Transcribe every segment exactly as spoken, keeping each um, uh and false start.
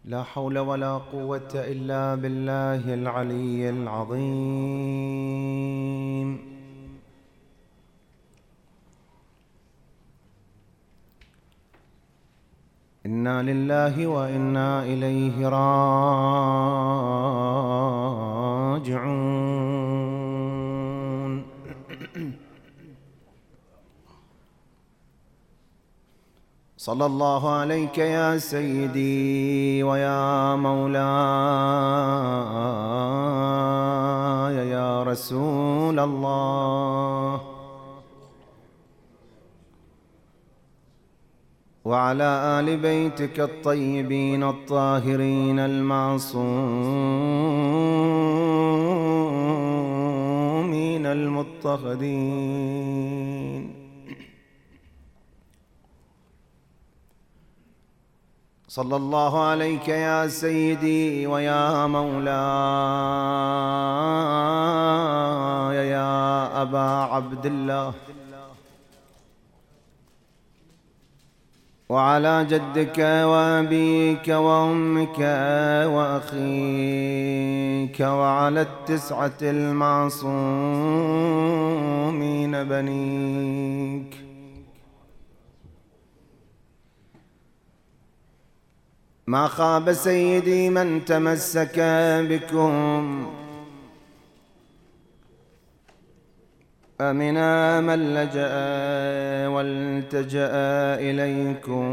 لا حول ولا قوة إلا بالله العلي العظيم. إنا لله وإنا إليه راجعون. صلى الله عليك يا سيدي ويا مولاي يا رسول الله، وعلى آل بيتك الطيبين الطاهرين المعصومين المضطهدين. صلى الله عليك يا سيدي ويا مولاي يا أبا عبد الله، وعلى جدك وأبيك وأمك وأخيك، وعلى التسعة المعصومين بنيك. ما خاب سيدي من تمسك بكم، أمنا من لجأ والتجأ إليكم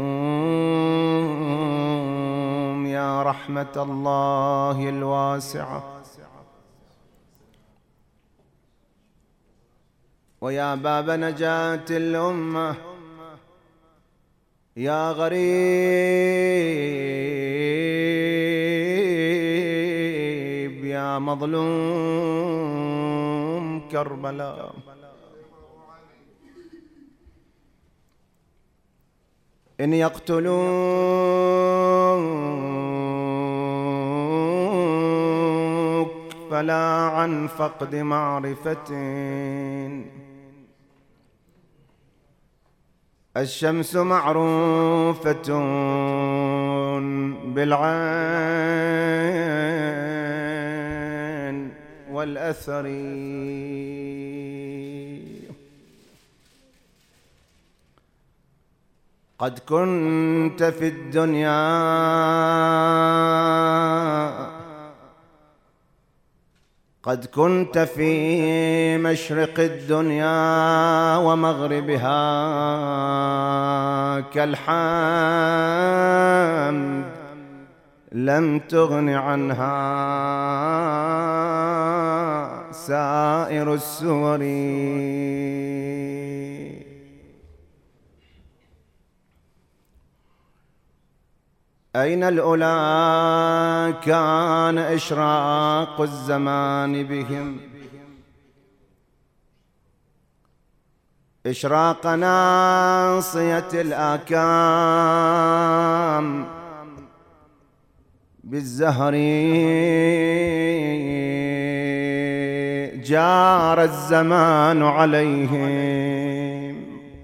يا رحمة الله الواسعة، ويا باب نجاة الأمة، يا غريب يا مظلوم كربلاء. إن يقتلوك فلا عن فقد معرفة، الشمس معروفة بالعين والأثر. قد كنت في الدنيا قد كنت في مشرق الدنيا ومغربها كالحمد، لم تغن عنها سائر السور. أين الأولى كان إشراق الزمان بهم، إشراق ناصية الآكام بالزهر، جار الزمان عليهم.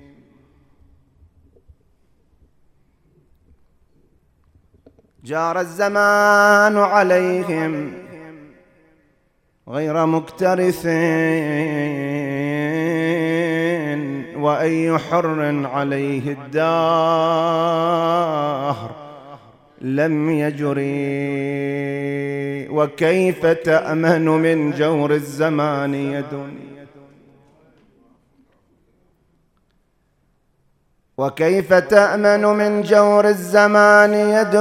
جار الزمان عليهم غير مكترث، وأي حر عليه الدهر لم يجري. وكيف تأمن من جور الزمان يد، وكيف تأمن من جور الزمان يد،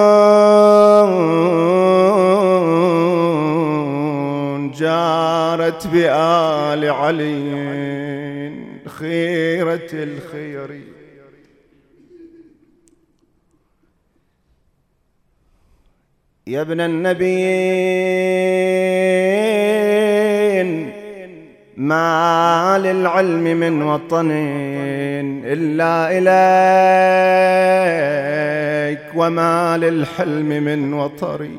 جارت بآل علي خيرة الخير. يا ابن النبيين، ما للعلم من وطن إلا إليك، وما للحلم من وطري.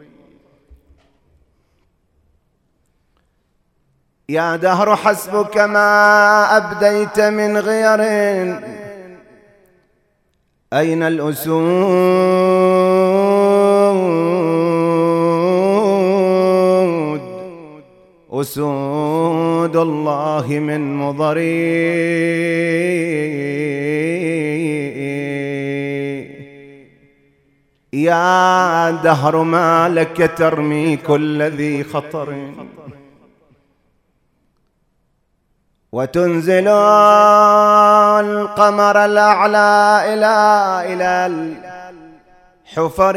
يا دهر حسبك ما أبديت من غير، أين الأسود أسود الله من مضري يا دهر ما لك ترمي كل ذي خطر وتنزل القمر الأعلى إلى إلى الحفر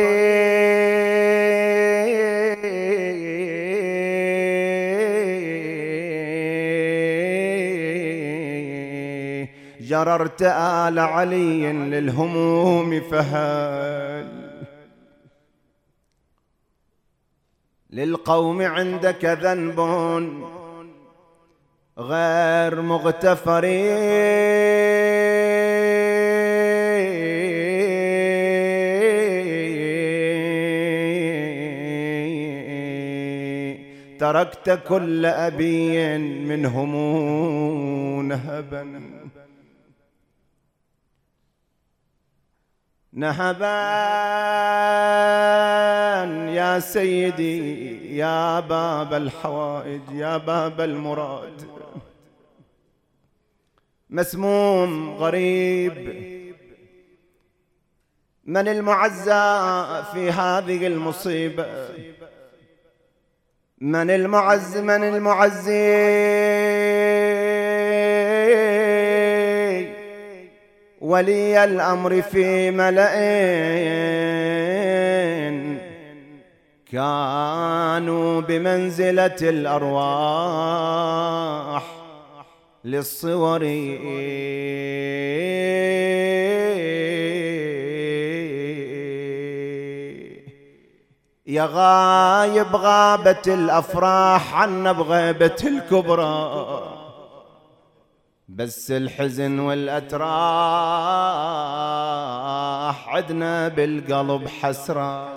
جررت آل علي للهموم فهل للقوم عندك ذنب غير مغتفر تركت كل أبي منهم نهبا نهبا يا سيدي يا باب الحوائج يا باب المراد مسموم غريب من المعزى في هذه المصيبة من المعز من المعزي ولي الأمر في ملأ كانوا بمنزلة الأرواح للصور يا غايب غابت الأفراح عنا بغيبة الكبرى بس الحزن والأتراح عدنا بالقلب حسرة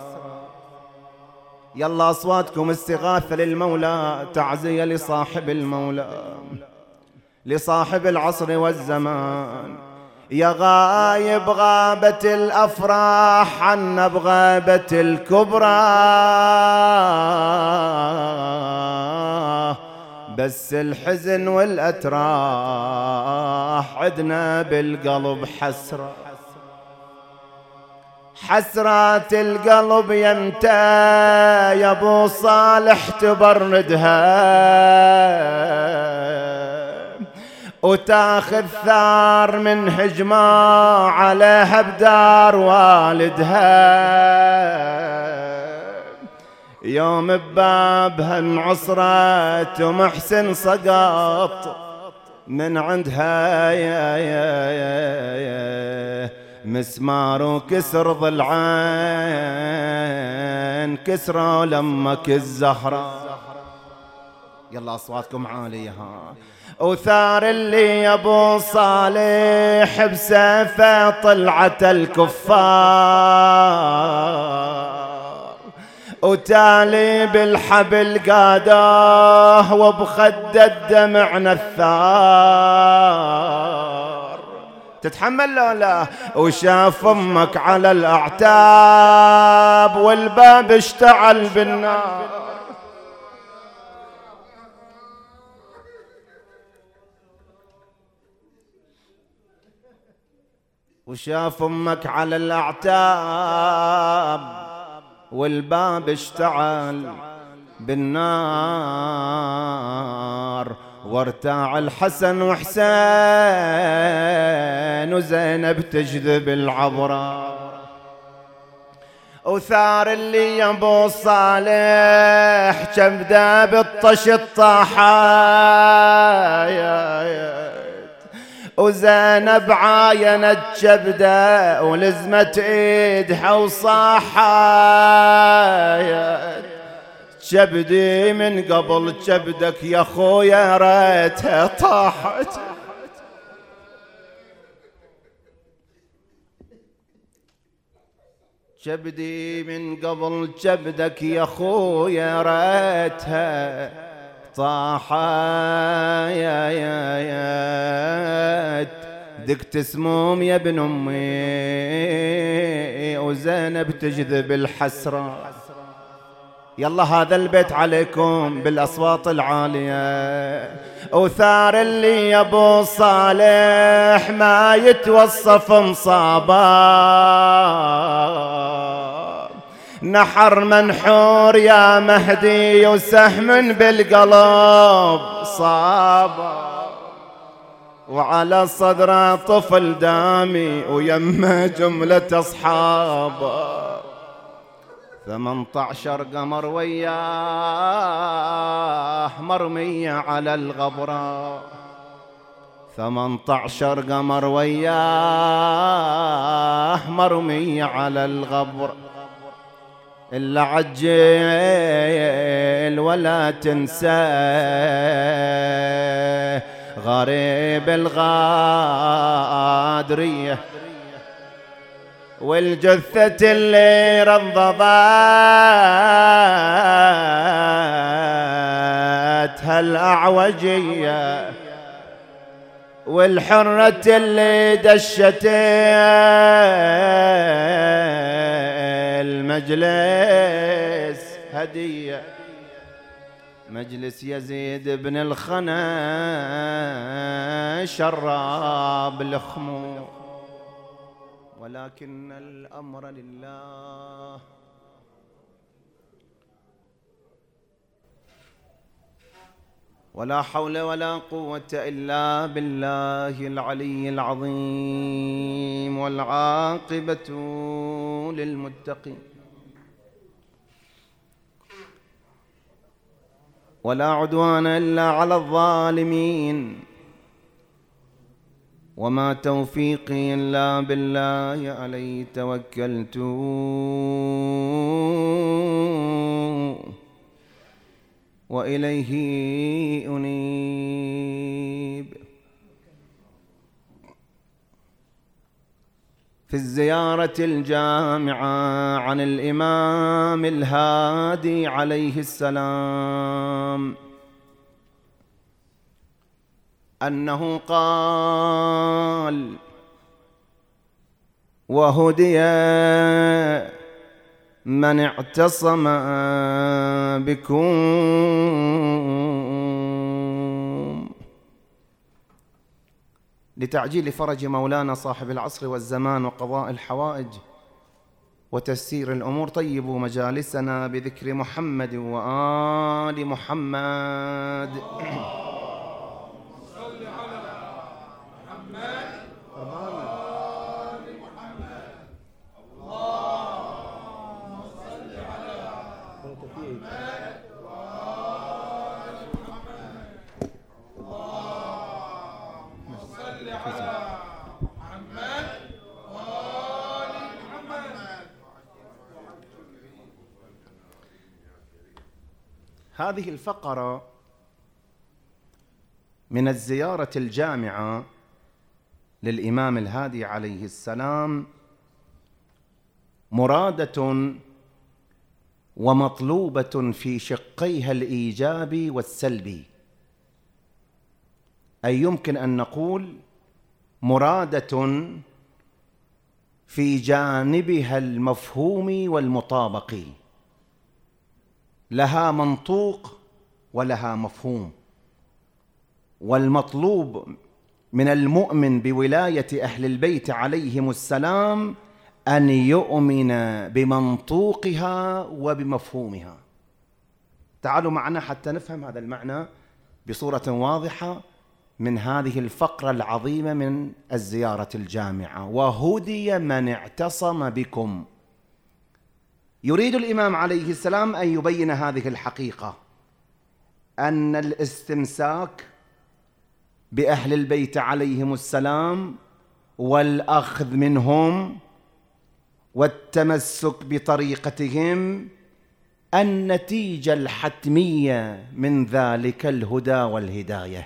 يلا أصواتكم استغاثة للمولى تعزية لصاحب المولى لصاحب العصر والزمان يا غايب غابت الأفراح عنا بغابة الكبرى بس الحزن والأتراح عدنا بالقلب حسرة حسرات القلب يمتى يا ابو صالح تبردها وتاخذ ثار من هجمة عليها بدار والدها يوم ببابها انعصرت ومحسن سقط من عندها يا يا يا يا مسمار وكسر ضلعين كسروا لمك الزهرة يلا أصواتكم عالية وثار اللي يا ابو صالح بسيفه طلعت الكفار وتالي بالحبل قاداه وبخد الدمع نثار تتحمل لا لا وشاف امك على الاعتاب والباب اشتعل بالنار وشاف امك على الاعتاب والباب اشتعل بالنار وارتاع الحسن وحسين وزينب تجذب العبرة وثار اللي يا ابو صالح كبده بالطش الطاحات وزينب عاينت كبده ولزمت ايدها وصاحت كبدي من قبل كبدك يا خويا ريتها طاحت كبدي من قبل كبدك يا خويا ريتها طاحت يا يا يا دقت سموم يا ابن امي وزينب تجذب الحسرة يلا هذا البيت عليكم بالأصوات العالية. وثار اللي يا ابو صالح ما يتوصف مصابا، نحر منحور يا مهدي وسهم بالقلب صابا، وعلى صدره طفل دامي ويمه جملة أصحابه، ثمانية عشر قمر وياه مرمية على الغبرة، ثمانية عشر قمر وياه مرمية على الغبرة، إلا عجل ولا تنسى غريب الغادرية، والجثة اللي رضضت هالأعوجية، والحرة اللي دشت المجلس هدية، مجلس يزيد بن الخنا شراب الخمور، ولكن الأمر لله. ولا حول ولا قوة إلا بالله العلي العظيم، والعاقبة للمتقين، ولا عدوان إلا على الظالمين، وما توفيقي إلا بالله عليه توكلت وإليه أنيب. في الزيارة الجامعة عن الإمام الهادي عليه السلام أنه قال: وهدي من اعتصم بكم لتعجيل فرج مولانا صاحب العصر والزمان وقضاء الحوائج وتسيير الأمور. طيبوا مجالسنا بذكر محمد وآل محمد. هذه الفقرة من الزيارة الجامعة للإمام الهادي عليه السلام مرادة ومطلوبة في شقيها الإيجابي والسلبي، أي يمكن أن نقول مرادة في جانبها المفهومي والمطابقي، لها منطوق ولها مفهوم. والمطلوب من المؤمن بولاية أهل البيت عليهم السلام أن يؤمن بمنطوقها وبمفهومها. تعالوا معنا حتى نفهم هذا المعنى بصورة واضحة من هذه الفقرة العظيمة من الزيارة الجامعة. وهدي من اعتصم بكم. يريد الإمام عليه السلام أن يبين هذه الحقيقة، أن الاستمساك بأهل البيت عليهم السلام والأخذ منهم والتمسك بطريقتهم النتيجة الحتمية من ذلك الهدى والهداية.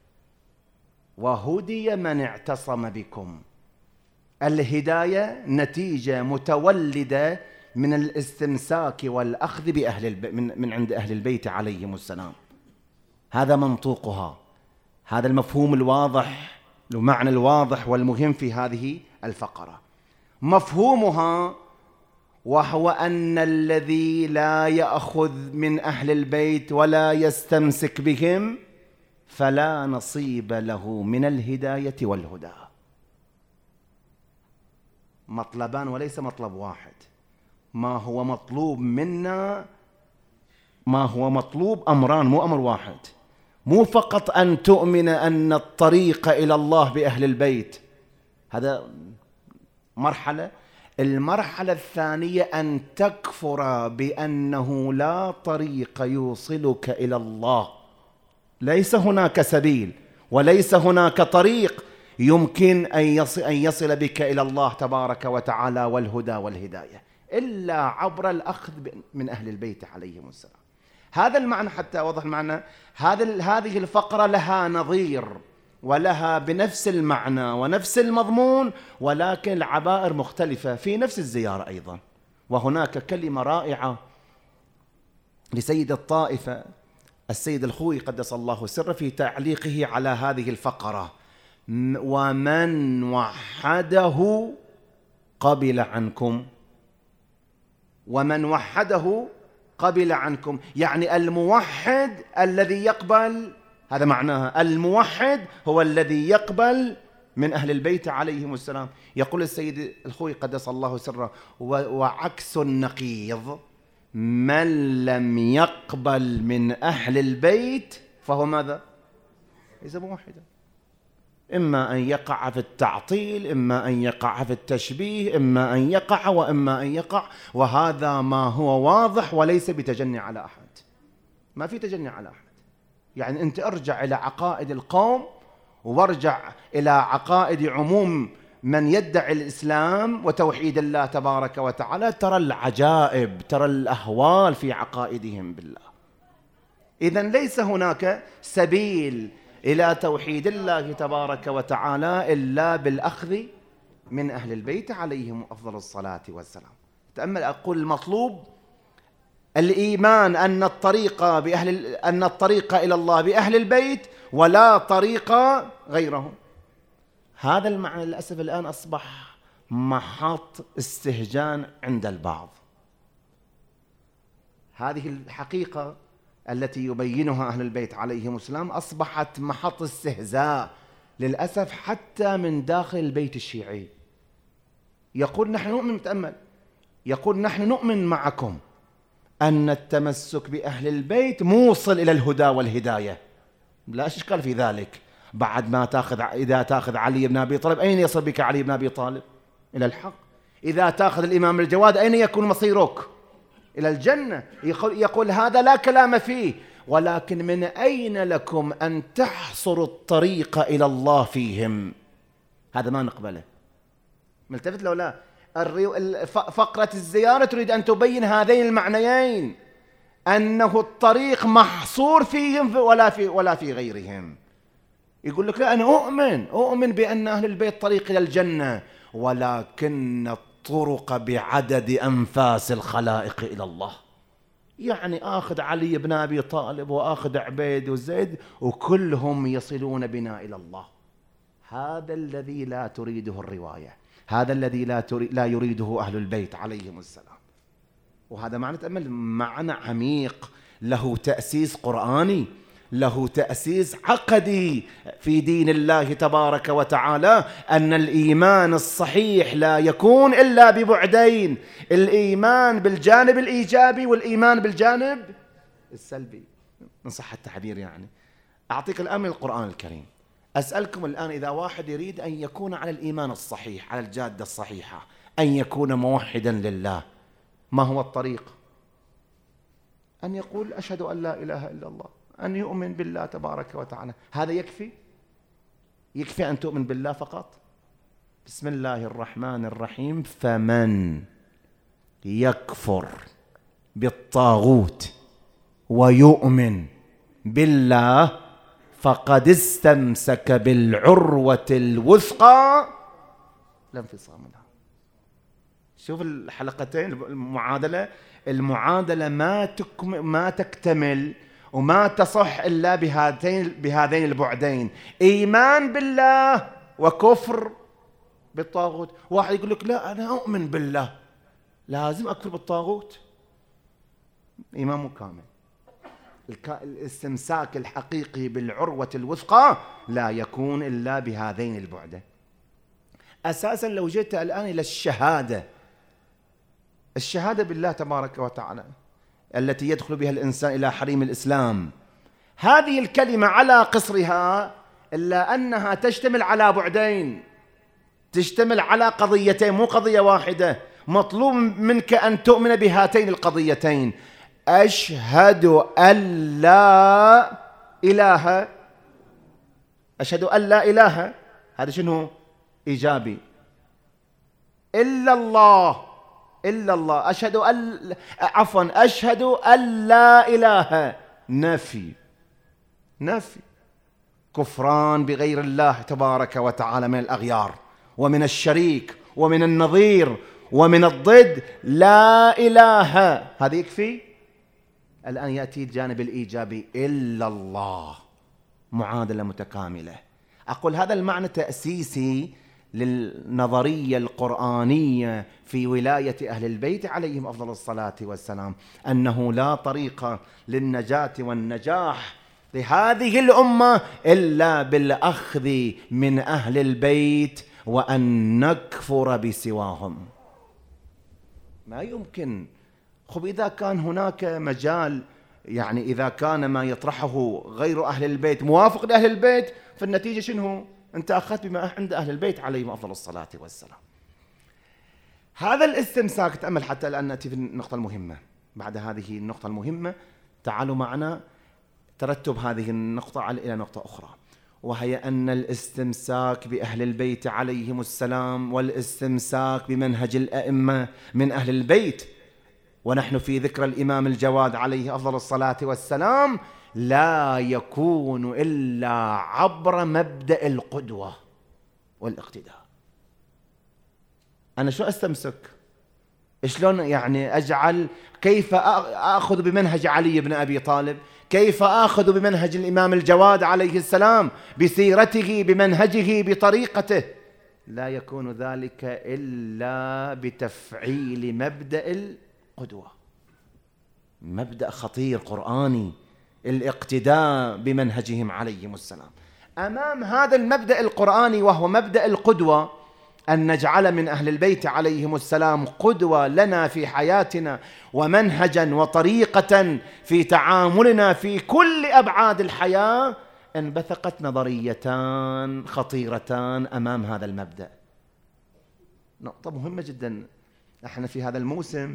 وهدي من اعتصم بكم، الهداية نتيجة متولدة من الاستمساك والأخذ بأهل الب... من... من عند أهل البيت عليهم السلام. هذا منطوقها، هذا المفهوم الواضح، المعنى الواضح والمهم في هذه الفقرة. مفهومها وهو أن الذي لا يأخذ من أهل البيت ولا يستمسك بهم فلا نصيب له من الهداية والهدى. مطلبان وليس مطلب واحد. ما هو مطلوب منا، ما هو مطلوب أمران مو أمر واحد. مو فقط أن تؤمن أن الطريق إلى الله بأهل البيت، هذا مرحلة. المرحلة الثانية أن تكفر بأنه لا طريق يوصلك إلى الله، ليس هناك سبيل وليس هناك طريق يمكن أن يصل, أن يصل بك إلى الله تبارك وتعالى والهدى والهداية إلا عبر الأخذ من أهل البيت عليهم السلام. هذا المعنى، حتى أوضح المعنى، هذا هذه الفقرة لها نظير ولها بنفس المعنى ونفس المضمون، ولكن العبائر مختلفة في نفس الزيارة أيضا. وهناك كلمة رائعة لسيد الطائفة السيد الخوي قدس الله سره في تعليقه على هذه الفقرة: ومن وحده قبل عنكم. ومن وحده قبل عنكم، يعني الموحد الذي يقبل، هذا معناها الموحد هو الذي يقبل من أهل البيت عليهم السلام. يقول السيد الخوي قدس الله سره: وعكس النقيض من لم يقبل من أهل البيت فهو ماذا؟ ليس موحدا. إما أن يقع في التعطيل، إما أن يقع في التشبيه، إما أن يقع وإما أن يقع، وهذا ما هو واضح وليس بتجني على أحد. ما في تجني على أحد. يعني أنت ارجع إلى عقائد القوم وارجع إلى عقائد عموم من يدعي الإسلام وتوحيد الله تبارك وتعالى، ترى العجائب، ترى الأهوال في عقائدهم بالله. إذن ليس هناك سبيل إلى توحيد الله تبارك وتعالى إلا بالأخذ من أهل البيت عليهم أفضل الصلاة والسلام. تأمل، أقول المطلوب الإيمان أن الطريق بأهل أن الطريق إلى الله بأهل البيت ولا طريق غيرهم. هذا المعنى للأسف الآن أصبح محط استهجان عند البعض. هذه الحقيقة التي يبينها أهل البيت عليهم السلام أصبحت محط استهزاء للأسف حتى من داخل البيت الشيعي. يقول نحن نؤمن، متأمل، يقول نحن نؤمن معكم أن التمسك بأهل البيت موصل إلى الهدى والهداية، لا إشكال في ذلك. بعد ما تأخذ، إذا تأخذ علي بن أبي طالب أين يصل بك علي بن أبي طالب؟ إلى الحق. إذا تأخذ الإمام الجواد أين يكون مصيرك؟ إلى الجنة. يقول هذا لا كلام فيه، ولكن من أين لكم أن تحصروا الطريق إلى الله فيهم؟ هذا ما نقبله. ملتفت لو لا؟ فقرة الزيارة تريد أن تبين هذين المعنيين، أنه الطريق محصور فيهم ولا في ولا في غيرهم. يقول لك لا، أنا أؤمن أؤمن بأن أهل البيت طريق إلى الجنة، ولكن الطرق بعدد أنفاس الخلائق إلى الله. يعني آخذ علي بن أبي طالب وآخذ عبيد وزيد وكلهم يصلون بنا إلى الله. هذا الذي لا تريده الرواية، هذا الذي لا, لا يريده أهل البيت عليهم السلام. وهذا معنى تأمل، معنى عميق له تأسيس قرآني، له تأسيس عقدي في دين الله تبارك وتعالى، أن الإيمان الصحيح لا يكون إلا ببعدين: الإيمان بالجانب الإيجابي والإيمان بالجانب السلبي، إن صح التعبير. يعني أعطيك الآن من القرآن الكريم. أسألكم الآن، إذا واحد يريد أن يكون على الإيمان الصحيح، على الجادة الصحيحة، أن يكون موحدا لله، ما هو الطريق؟ أن يقول أشهد أن لا إله إلا الله، أن يؤمن بالله تبارك وتعالى. هذا يكفي؟ يكفي أن تؤمن بالله فقط؟ بسم الله الرحمن الرحيم: فمن يكفر بالطاغوت ويؤمن بالله فقد استمسك بالعروة الوثقى لا انفصام لها. شوف الحلقتين، المعادلة المعادلة ما تكمل ما تكتمل وما تصح إلا بهذين بهذين البعدين: إيمان بالله وكفر بالطاغوت. واحد يقول لك لا أنا أؤمن بالله، لازم أكفر بالطاغوت. إيمان مو كامل. الاستمساك الحقيقي بالعروة الوثقى لا يكون إلا بهذين البعدين. أساسا لو جئت الآن إلى الشهادة، الشهادة بالله تبارك وتعالى التي يدخل بها الإنسان إلى حريم الإسلام، هذه الكلمة على قصرها إلا أنها تشتمل على بعدين، تشتمل على قضيتين مو قضية واحدة. مطلوب منك أن تؤمن بهاتين القضيتين: أشهد أن لا إله، أشهد أن لا إله، هذا شنو؟ إيجابي. إلا الله، إلا الله. أشهد أن، عفوا، أشهد أن لا إله، نفي، نفي، كفران بغير الله تبارك وتعالى من الأغيار ومن الشريك ومن النظير ومن الضد. لا إله، هذا يكفي. الآن يأتي الجانب الإيجابي: إلا الله، معادلة متكاملة. أقول هذا المعنى تأسيسي للنظرية القرآنية في ولاية أهل البيت عليهم أفضل الصلاة والسلام، أنه لا طريق للنجاة والنجاح لهذه الأمة إلا بالأخذ من أهل البيت وأن نكفر بسواهم. ما يمكن. خب إذا كان هناك مجال، يعني إذا كان ما يطرحه غير أهل البيت موافق لأهل البيت، فالنتيجة شنو؟ أنت أخذت بما عند أهل البيت عليهم أفضل الصلاة والسلام. هذا الاستمساك، تأمل حتى الآن نأتي في النقطة المهمة. بعد هذه النقطة المهمة تعالوا معنا ترتب هذه النقطة على إلى نقطة أخرى، وهي أن الاستمساك بأهل البيت عليهم السلام والاستمساك بمنهج الأئمة من أهل البيت، ونحن في ذكر الإمام الجواد عليه أفضل الصلاة والسلام، لا يكون إلا عبر مبدأ القدوة والاقتداء. أنا شو أستمسك؟ شلون يعني أجعل؟ كيف أخذ بمنهج علي بن أبي طالب؟ كيف أخذ بمنهج الإمام الجواد عليه السلام، بسيرته، بمنهجه، بطريقته؟ لا يكون ذلك إلا بتفعيل مبدأ القدوة. مبدأ خطير قرآني، الاقتداء بمنهجهم عليهم السلام. أمام هذا المبدأ القرآني وهو مبدأ القدوة، أن نجعل من أهل البيت عليهم السلام قدوة لنا في حياتنا ومنهجا وطريقة في تعاملنا في كل أبعاد الحياة، انبثقت نظريتان خطيرتان أمام هذا المبدأ. نقطة مهمة جدا. احنا في هذا الموسم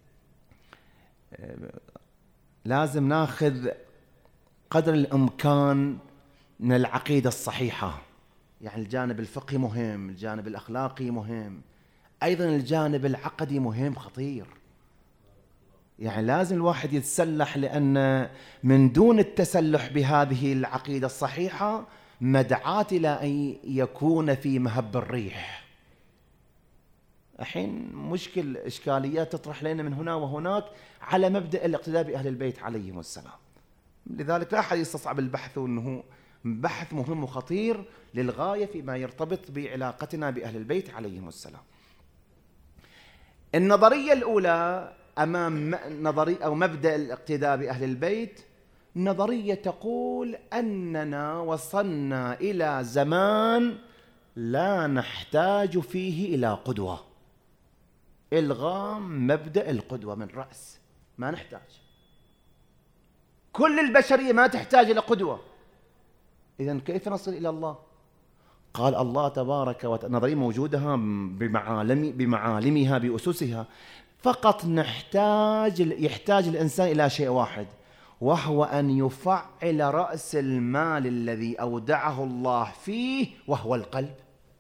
لازم ناخذ قدر الإمكان من العقيدة الصحيحة. يعني الجانب الفقهي مهم، الجانب الأخلاقي مهم، أيضا الجانب العقدي مهم خطير. يعني لازم الواحد يتسلح، لأن من دون التسلح بهذه العقيدة الصحيحة مدعاة إلى أن يكون في مهب الريح. الحين مشكل إشكاليات تطرح لنا من هنا وهناك على مبدأ الاقتداء بأهل البيت عليهم السلام. لذلك لا أحد يستصعب البحث، وأنه بحث مهم وخطير للغاية فيما يرتبط بعلاقتنا بأهل البيت عليهم السلام. النظرية الأولى أمام نظرية أو مبدأ الاقتداء بأهل البيت، نظرية تقول أننا وصلنا إلى زمان لا نحتاج فيه إلى قدوة. إلغام مبدأ القدوة من رأس، ما نحتاج. كل البشرية ما تحتاج إلى قدوة. إذن كيف نصل إلى الله؟ قال الله تبارك وتعالى، نظرية موجودة بمعالم بمعالمها بأسسها، فقط نحتاج يحتاج الإنسان إلى شيء واحد، وهو أن يفعل رأس المال الذي أودعه الله فيه، وهو القلب.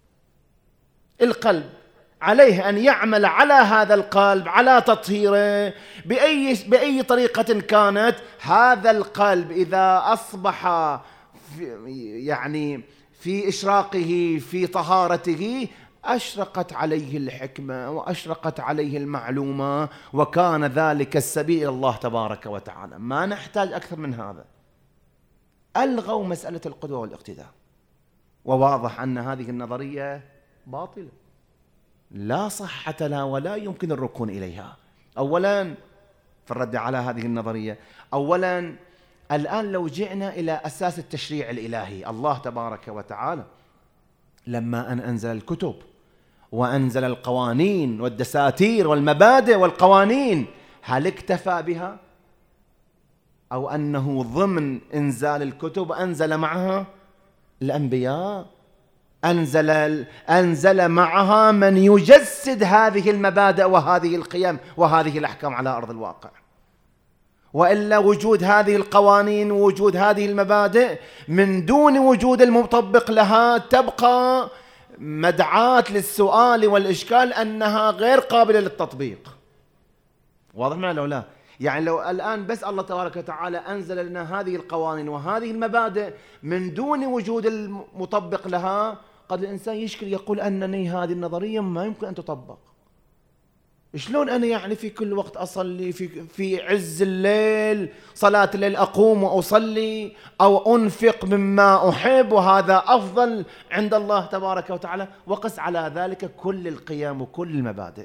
القلب عليه أن يعمل على هذا القلب، على تطهيره بأي بأي طريقة كانت. هذا القلب إذا أصبح في يعني في إشراقه، في طهارته، أشرقت عليه الحكمة وأشرقت عليه المعلومة، وكان ذلك السبيل إلى الله تبارك وتعالى. ما نحتاج أكثر من هذا. ألغوا مسألة القدوة والاقتداء، وواضح أن هذه النظرية باطلة. لا صحة لها ولا يمكن الركون إليها. أولا في الرد على هذه النظرية، أولا الآن لو جئنا إلى أساس التشريع الإلهي، الله تبارك وتعالى لما أن أنزل الكتب وأنزل القوانين والدساتير والمبادئ والقوانين، هل اكتفى بها؟ أو أنه ضمن إنزال الكتب أنزل معها الأنبياء، أنزل, أنزل معها من يجسد هذه المبادئ وهذه القيم وهذه الأحكام على أرض الواقع. وإلا وجود هذه القوانين ووجود هذه المبادئ من دون وجود المطبق لها تبقى مدعاة للسؤال والإشكال أنها غير قابلة للتطبيق. واضح معنا لو لا؟ يعني لو الآن بس الله تبارك وتعالى أنزل لنا هذه القوانين وهذه المبادئ من دون وجود المطبق لها، قد الإنسان يشكل يقول أنني هذه النظرية ما يمكن أن تطبق. شلون أنا يعني في كل وقت أصلي في, في عز الليل صلاة الليل أقوم وأصلي أو أنفق مما أحب وهذا أفضل عند الله تبارك وتعالى، وقس على ذلك كل القيم وكل المبادئ.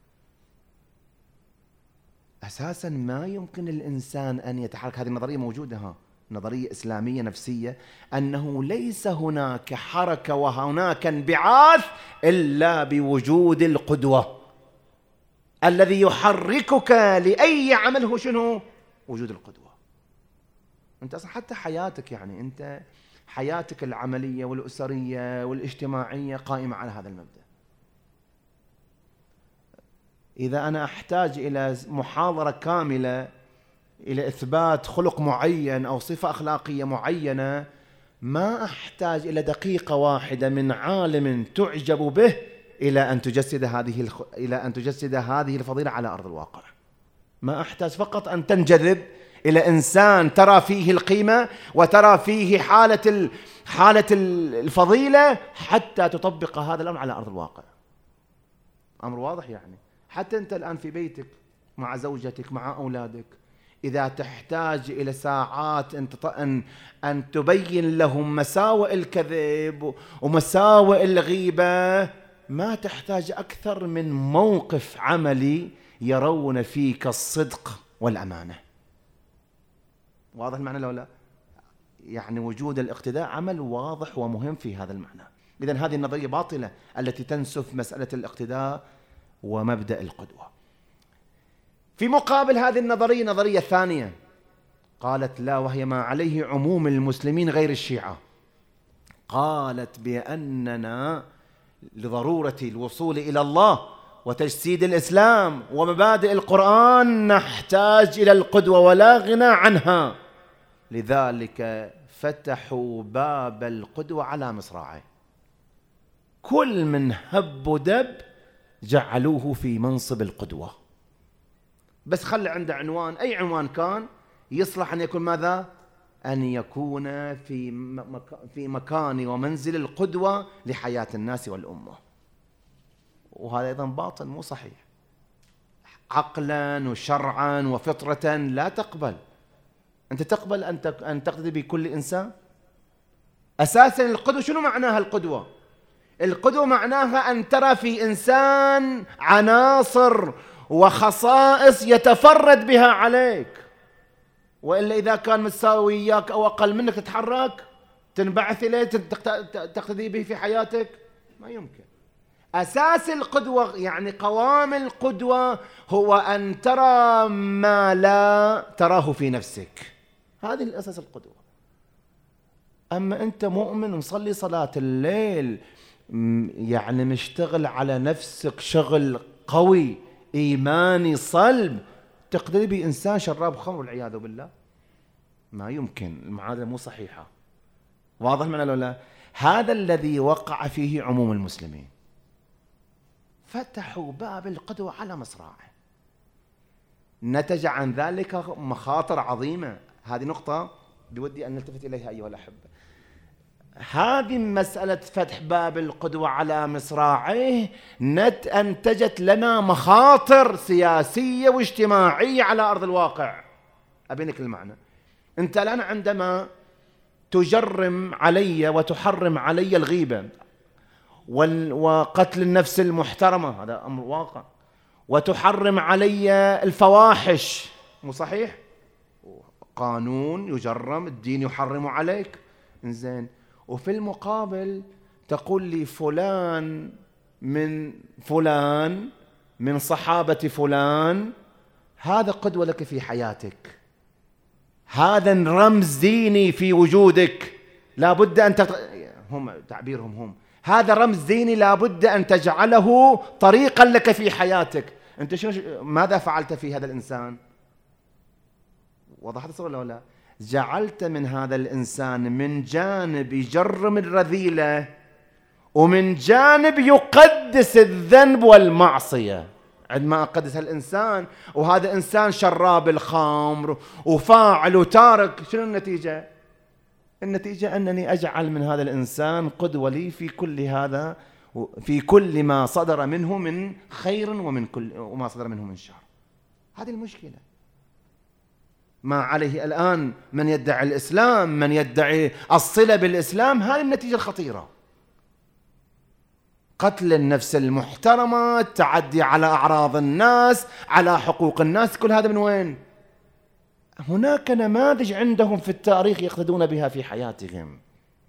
أساسا ما يمكن الإنسان أن يتحرك. هذه النظرية موجودة، ها نظرية إسلامية نفسية، أنه ليس هناك حركة وهناك انبعاث إلا بوجود القدوة. الذي يحركك لأي عمل هو شنو؟ وجود القدوة. أنت أصلا حتى حياتك، يعني أنت حياتك العملية والأسرية والاجتماعية قائمة على هذا المبدأ. إذا أنا أحتاج إلى محاضرة كاملة إلى إثبات خلق معين أو صفة أخلاقية معينة، ما أحتاج إلى دقيقة واحدة من عالم تعجب به إلى أن تجسد هذه الخ... إلى أن تجسد هذه الفضيلة على أرض الواقع. ما أحتاج فقط أن تنجذب إلى إنسان ترى فيه القيمة وترى فيه حالة ال... حالة الفضيلة حتى تطبق هذا الأمر على أرض الواقع. أمر واضح يعني. حتى أنت الآن في بيتك مع زوجتك مع أولادك، إذا تحتاج إلى ساعات أن أن تبين لهم مساوئ الكذب ومساوئ الغيبة، ما تحتاج أكثر من موقف عملي يرون فيك الصدق والأمانة. واضح المعنى لو لا؟ يعني وجود الاقتداء عمل واضح ومهم في هذا المعنى. إذن هذه النظرية باطلة التي تنسف مسألة الاقتداء ومبدأ القدوة. في مقابل هذه النظرية نظرية ثانية قالت لا، وهي ما عليه عموم المسلمين غير الشيعة. قالت بأننا لضرورة الوصول إلى الله وتجسيد الإسلام ومبادئ القرآن نحتاج إلى القدوة ولا غنى عنها، لذلك فتحوا باب القدوة على مصراعيه. كل من هب ودب جعلوه في منصب القدوة. بس خلي عنده عنوان، أي عنوان كان يصلح أن يكون ماذا؟ أن يكون في في مكان ومنزل القدوة لحياة الناس والأمة. وهذا أيضا باطل مو صحيح. عقلا وشرعا وفطرة لا تقبل. أنت تقبل أن تقتدي بكل إنسان؟ أساسا القدوة شنو معناها؟ القدوة القدوة معناها أن ترى في إنسان عناصر وخصائص يتفرد بها عليك، وإلا إذا كان متساوي إياك أو أقل منك تتحرك تنبعث إليه تقتدي به في حياتك؟ ما يمكن. أساس القدوة يعني قوام القدوة هو أن ترى ما لا تراه في نفسك. هذه الأساس القدوة. أما أنت مؤمن مصلي صلاة الليل، يعني مشتغل على نفسك شغل قوي إيماني صلب، تقتدي بإنسان شراب خمر والعياذ بالله؟ ما يمكن. المعادلة مو صحيحة. واضح معنا لو لا؟ هذا الذي وقع فيه عموم المسلمين. فتحوا باب القدوة على مصراعه. نتج عن ذلك مخاطر عظيمة. هذه نقطة بودي أن نلتفت إليها أيها الأحبة. هذه مسألة فتح باب القدوة على مصراعيه نت أنتجت لنا مخاطر سياسية واجتماعية على أرض الواقع. أبينك المعنى. أنت الآن عندما تجرم علي وتحرم علي الغيبة وقتل النفس المحترمة، هذا أمر واقع، وتحرم علي الفواحش، مو صحيح؟ قانون يجرم، الدين يحرم عليك. إنزين، وفي المقابل تقول لي فلان من فلان من صحابة فلان هذا قدوة لك في حياتك، هذا رمز ديني في وجودك، لا بد أن تط... هم تعبيرهم هم هذا رمز ديني لا بد أن تجعله طريقا لك في حياتك. أنت شو ماذا فعلت في هذا الإنسان؟ وضحت الصورة ولا لا؟ جعلت من هذا الإنسان من جانب يجرم الرذيلة، ومن جانب يقدس الذنب والمعصية. عندما أقدس الإنسان وهذا إنسان شراب الخمر وفاعل وتارك، شنو النتيجة؟ النتيجة أنني أجعل من هذا الإنسان قدوة لي في كل هذا، في كل ما صدر منه من خير ومن كل وما صدر منه من شر. هذه المشكلة. ما عليه الآن من يدعي الإسلام، من يدعي الصلة بالإسلام، هذه النتيجة الخطيرة. قتل النفس المحترمة، التعدي على أعراض الناس، على حقوق الناس، كل هذا من وين؟ هناك نماذج عندهم في التاريخ يقتدون بها في حياتهم.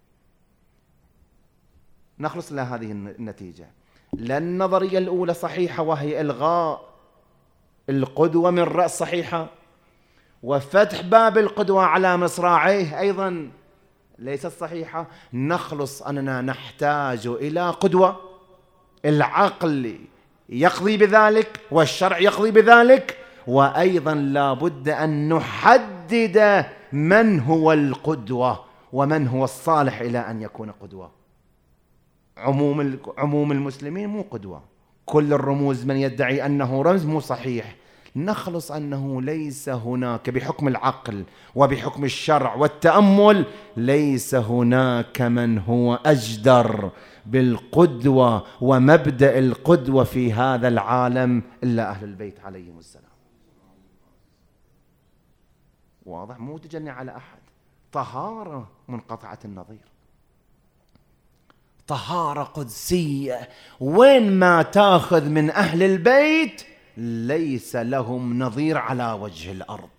نخلص إلى هذه النتيجة. لا النظرية الأولى صحيحة وهي إلغاء القدوة من رأس صحيحة، وفتح باب القدوة على مصراعيه أيضا ليست صحيحة. نخلص أننا نحتاج إلى قدوة، العقل يقضي بذلك والشرع يقضي بذلك، وأيضا لا بد أن نحدد من هو القدوة ومن هو الصالح إلى أن يكون قدوة. عموم عموم المسلمين مو قدوة، كل الرموز من يدعي أنه رمز مو صحيح. نخلص أنه ليس هناك بحكم العقل وبحكم الشرع والتأمل ليس هناك من هو أجدر بالقدوة ومبدأ القدوة في هذا العالم إلا أهل البيت عليهم السلام. واضح؟ مو تجني على أحد، طهارة منقطعة النظير، طهارة قدسية، وين ما تاخذ من أهل البيت ليس لهم نظير على وجه الأرض.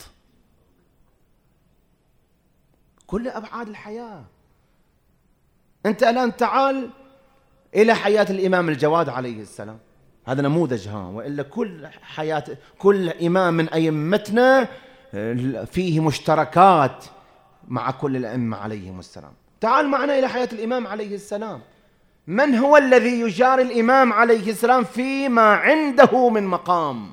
كل أبعاد الحياة. أنت الآن تعال إلى حياة الإمام الجواد عليه السلام، هذا نموذج ها، وإلا كل حياة كل إمام من أئمتنا فيه مشتركات مع كل الأئمة عليهم السلام. تعال معنا إلى حياة الإمام عليه السلام. من هو الذي يجاري الإمام عليه السلام فيما عنده من مقام؟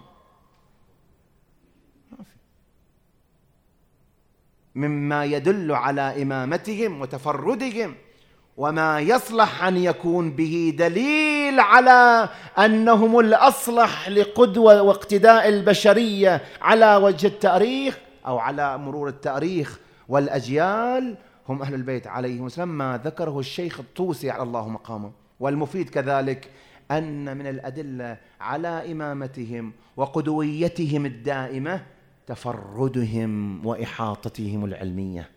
مما يدل على إمامتهم وتفردهم، وما يصلح أن يكون به دليل على أنهم الأصلح لقدوة واقتداء البشرية على وجه التاريخ أو على مرور التاريخ والأجيال، هم أهل البيت عليهم السلام. ما ذكره الشيخ الطوسي على الله مقامه، والمفيد كذلك، أن من الأدلة على إمامتهم وقدويتهم الدائمة تفردهم وإحاطتهم العلمية،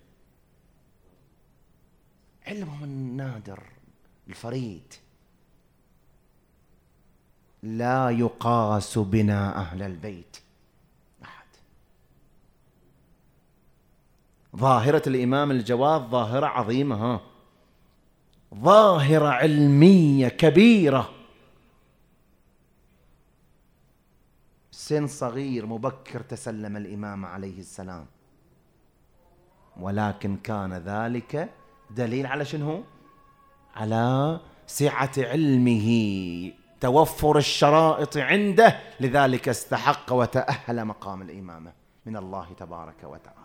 علمهم النادر الفريد لا يقاس بنا أهل البيت أحد. ظاهرة الإمام الجواد ظاهرة عظيمة، ها، ظاهرة علمية كبيرة. سن صغير مبكر تسلم الإمام عليه السلام، ولكن كان ذلك دليل على شنو؟ على سعة علمه، توفر الشرائط عنده، لذلك استحق وتأهل مقام الإمامة من الله تبارك وتعالى.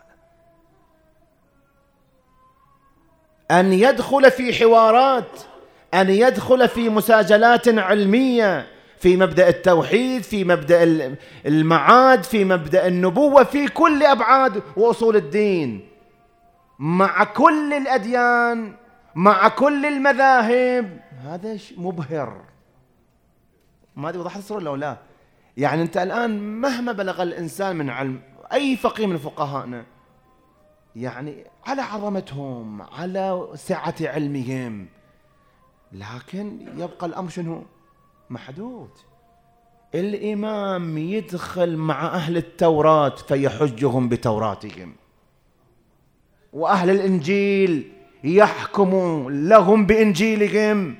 أن يدخل في حوارات، أن يدخل في مساجلات علمية في مبدأ التوحيد، في مبدأ المعاد، في مبدأ النبوة، في كل أبعاد وأصول الدين، مع كل الأديان، مع كل المذاهب. هذا مبهر. ما أدري وضحت الصورة لو لا؟ يعني أنت الآن مهما بلغ الإنسان من علم، أي فقيه من فقهائنا، يعني على عظمتهم، على سعة علمهم، لكن يبقى الأمر شنو؟ محدود. الإمام يدخل مع أهل التوراة فيحجهم بتوراتهم، وأهل الإنجيل يحكموا لهم بإنجيلهم.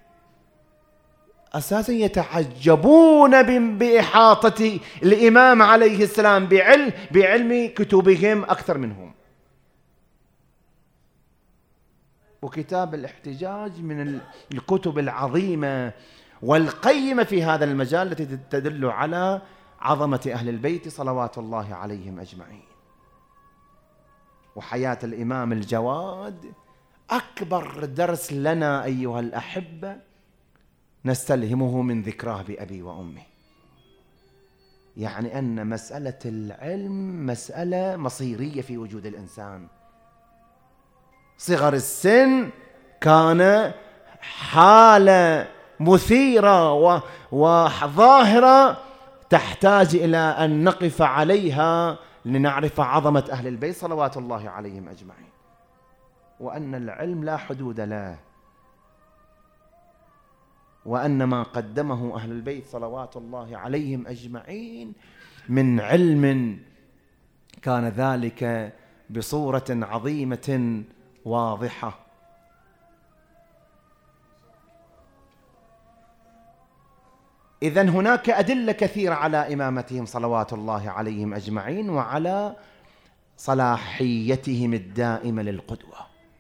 أساسا يتعجبون بإحاطة الإمام عليه السلام بعلم, بعلم كتبهم أكثر منهم. وكتاب الاحتجاج من الكتب العظيمة والقيمة في هذا المجال التي تدل على عظمة أهل البيت صلوات الله عليهم أجمعين. وحياة الإمام الجواد أكبر درس لنا أيها الأحبة نستلهمه من ذكراه بأبي وأمي. يعني أن مسألة العلم مسألة مصيرية في وجود الإنسان. صغر السن كان حالة مثيرة وظاهرة تحتاج إلى أن نقف عليها لنعرف عظمة أهل البيت صلوات الله عليهم أجمعين، وأن العلم لا حدود له، وأن ما قدمه أهل البيت صلوات الله عليهم أجمعين من علم كان ذلك بصورة عظيمة واضحة. إذن هناك أدلة كثيرة على إمامتهم صلوات الله عليهم أجمعين وعلى صلاحيتهم الدائمة للقدوة.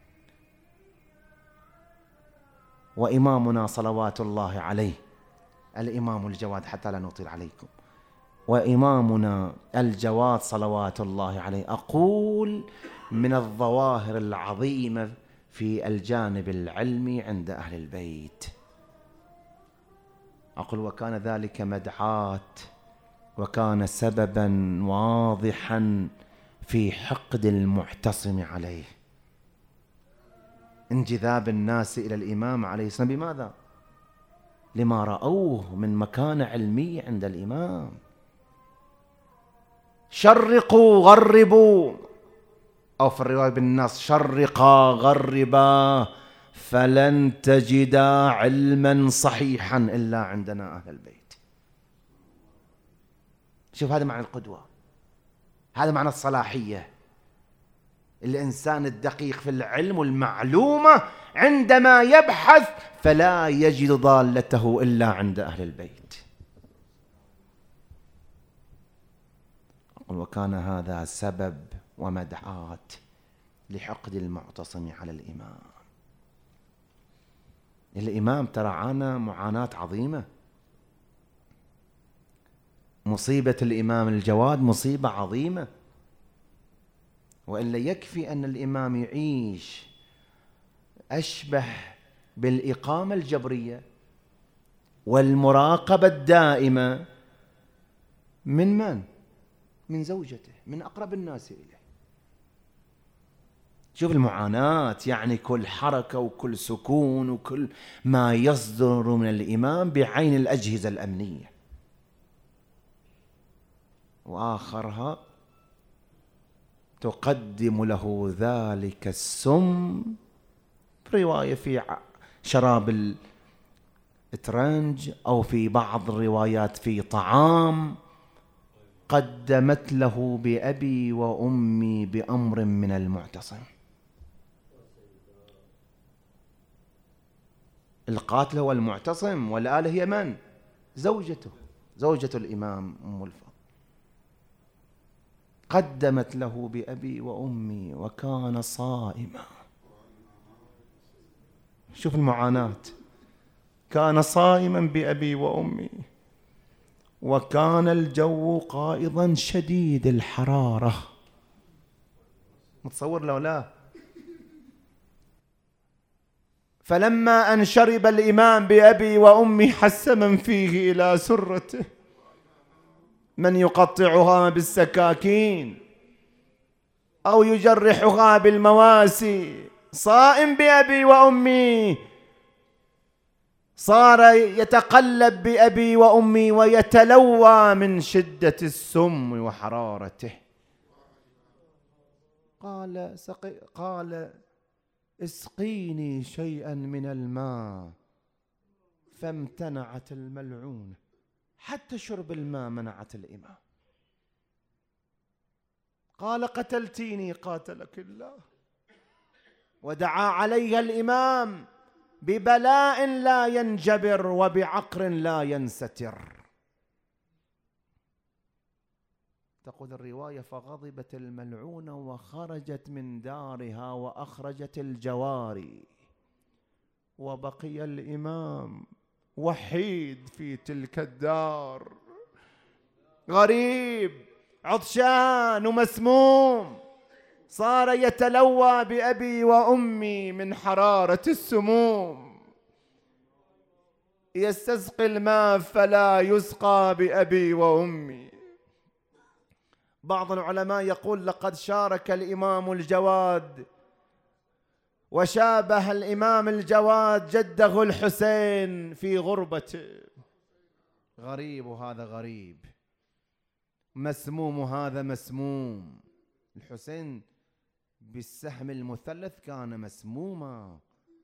وإمامنا صلوات الله عليه الإمام الجواد، حتى لا نطيل عليكم، وإمامنا الجواد صلوات الله عليه أقول من الظواهر العظيمة في الجانب العلمي عند أهل البيت. أقول وكان ذلك مدعاة، وكان سببا واضحا في حقد المعتصم عليه، انجذاب الناس إلى الإمام عليه السلام. بماذا؟ لما رأوه من مكانة علمية عند الإمام. شرقوا غربوا، أو في الرواية بالنص شرقا غربا، فلن تجدا علما صحيحا إلا عندنا أهل البيت. شوف، هذا معنى القدوة، هذا معنى الصلاحية. الإنسان الدقيق في العلم والمعلومة عندما يبحث فلا يجد ضالته إلا عند أهل البيت. وكان هذا سبب ومدعاة لحقد المعتصم على الإمام. الإمام ترى عانى معاناة عظيمة. مصيبة الإمام الجواد مصيبة عظيمة، وإلا يكفي أن الإمام يعيش أشبه بالإقامة الجبرية والمراقبة الدائمة من من؟ من زوجته، من أقرب الناس إليه. شوف المعاناة، يعني كل حركة وكل سكون وكل ما يصدر من الإمام بعين الأجهزة الأمنية. وآخرها تقدم له ذلك السم، في رواية في شراب الترنج، أو في بعض الروايات في طعام. قدمت له بأبي وأمي بأمر من المعتصم. القاتل هو المعتصم، والآلة هي من؟ زوجته، زوجة الإمام أم الفضل. قدمت له بأبي وأمي وكان صائما. شوف المعاناة، كان صائما بأبي وأمي، وكان الجو قائضا شديد الحرارة. متصور لو لا؟ فلما أن شرب الإمام بأبي وأمي حس من فيه إلى سرته من يقطعها بالسكاكين أو يجرحها بالمواسي. صائم بأبي وأمي، صار يتقلب بأبي وأمي ويتلوى من شدة السم وحرارته. قال سقي قال اسقيني شيئا من الماء فامتنعت الملعونة، حتى شرب الماء منعت الإمام. قال قتلتيني قاتلك الله. ودعا عليها الإمام ببلاء لا ينجبر وبعقر لا ينستر. تقول الرواية فغضبت الملعونة وخرجت من دارها وأخرجت الجواري، وبقي الإمام وحيد في تلك الدار، غريب عطشان ومسموم، صار يتلوى بأبي وأمي من حرارة السموم، يستسقي الماء فلا يسقى بأبي وأمي. بعض العلماء يقول لقد شارك الإمام الجواد وشابه الإمام الجواد جده الحسين في غربته. غريب وهذا غريب، مسموم وهذا مسموم. الحسين بالسهم المثلث كان مسموما،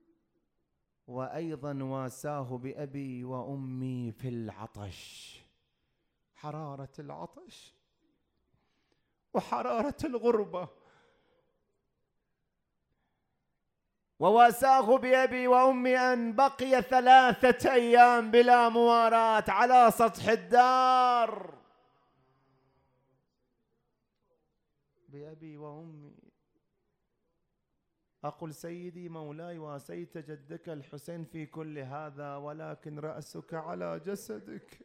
وأيضا واساه بأبي وأمي في العطش، حرارة العطش وحرارة الغربة. وواساه بأبي وأمي أن بقي ثلاثة أيام بلا مواراة على سطح الدار بأبي وأمي. أقول سيدي مولاي واسيت جدك الحسين في كل هذا، ولكن رأسك على جسدك.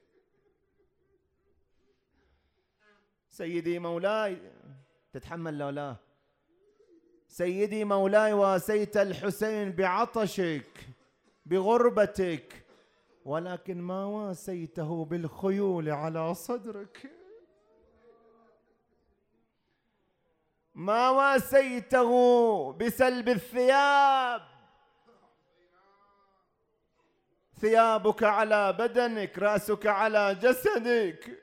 سيدي مولاي تتحمل لو لا؟ سيدي مولاي واسيت الحسين بعطشك بغربتك، ولكن ما واسيته بالخيول على صدرك، ما واسيته بسلب الثياب. ثيابك على بدنك، رأسك على جسدك،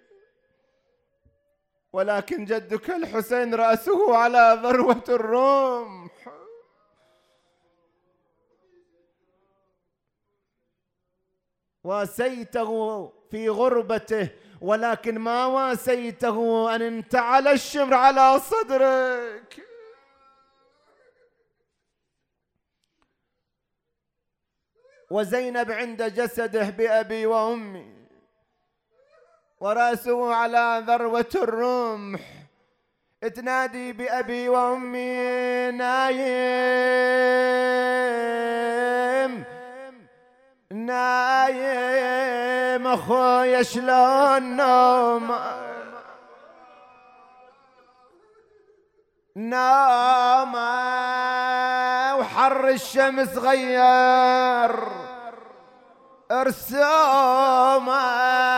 ولكن جدك الحسين رأسه على ذروة الرمح. واسيته في غربته، ولكن ما واسيته أن انتعل الشمر على صدرك. وزينب عند جسده بأبي وأمي، ورأسه على ذروة الرمح، تنادي بأبي وأمي نايم نايم أخويا شلون نوم نام، وحر الشمس غير ارسومه،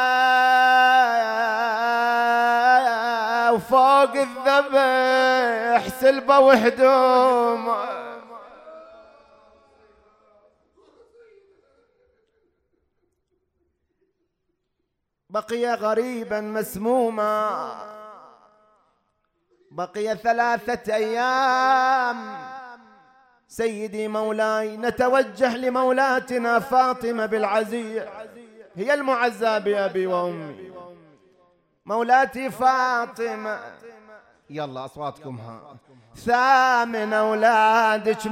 وفوق الذبح سلبه وهدومه. بقي غريبا مسموما، بقي ثلاثة أيام. سيدي مولاي نتوجه لمولاتنا فاطمة بالعزية، هي المعزى بأبي وأمي. مولاتي فاطمة، يلا أصواتكم ها. ثامن أولادك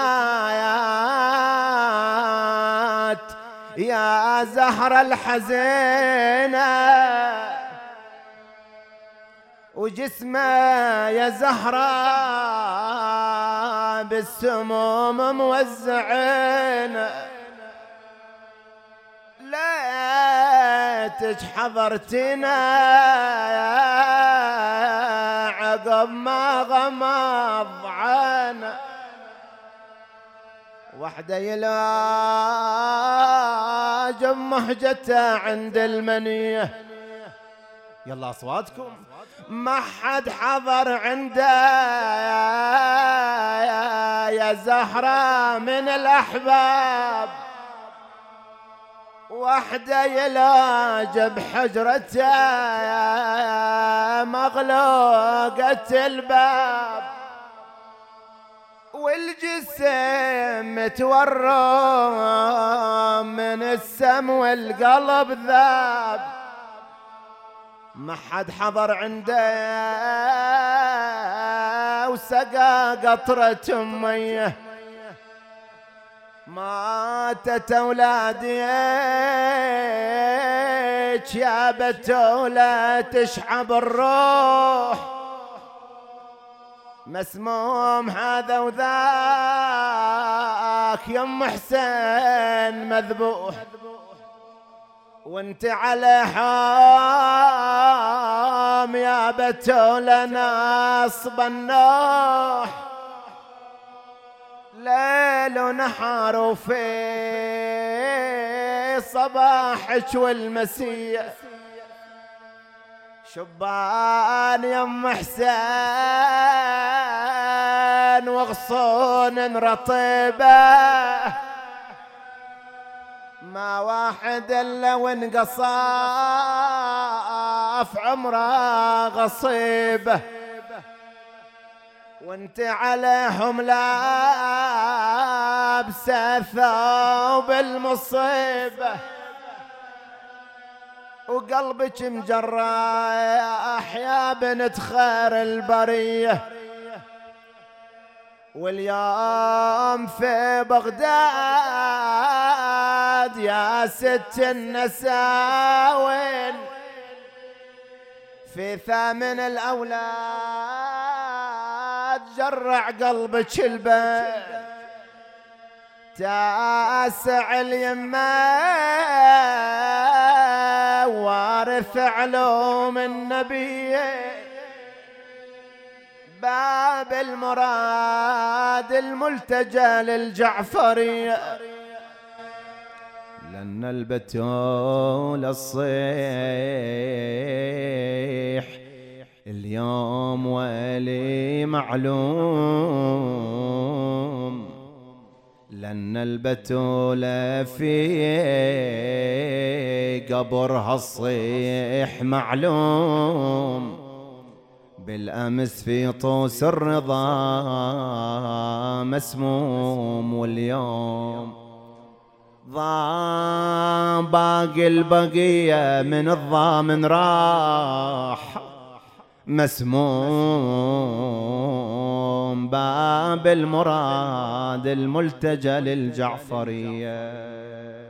مات يا زهرة الحزينة، وجسمه يا زهرة بالسموم موزعين. ليتك حضرتنا عقب ما غمض عنا، وحده يلاج مهجته عند المنيه. يلا أصواتكم. ما حد حضر عنده يا زهرة من الأحباب، وحده يلاج بحجرته مغلوقة الباب، والجسم متورم من السم والقلب ذاب، ما حد حضر عنده وسقى قطرة ميه. ماتت اولاديك يا بتولة تشحب الروح، مسموم هذا وذاك يم حسين مذبوح، وانت على حام يا بتولة ناصب النوح، ليل ونهار وفي صباحك والمسية، شبان يم حسين وغصون رطيبة، ما واحد الا وانقصاف عمره غصيبه، وانت عليهم لابسه ثوب المصيبه، وقلبك مجرح يا بنت خير البريه، واليوم في بغداد يا ست النساوين، في ثامن الأولاد جرع قلبك البيت، تاسع اليمة وارث علوم النبي، باب المراد الملتجى للجعفرية، لأن البتول الصيح اليوم ولي معلوم، لأن البتول في قبرها الصيح معلوم، بالأمس في طوس الرضا مسموم، واليوم ضا باقي البقية من الضامن راح مسموم، باب المراد الملتجى للجعفرية.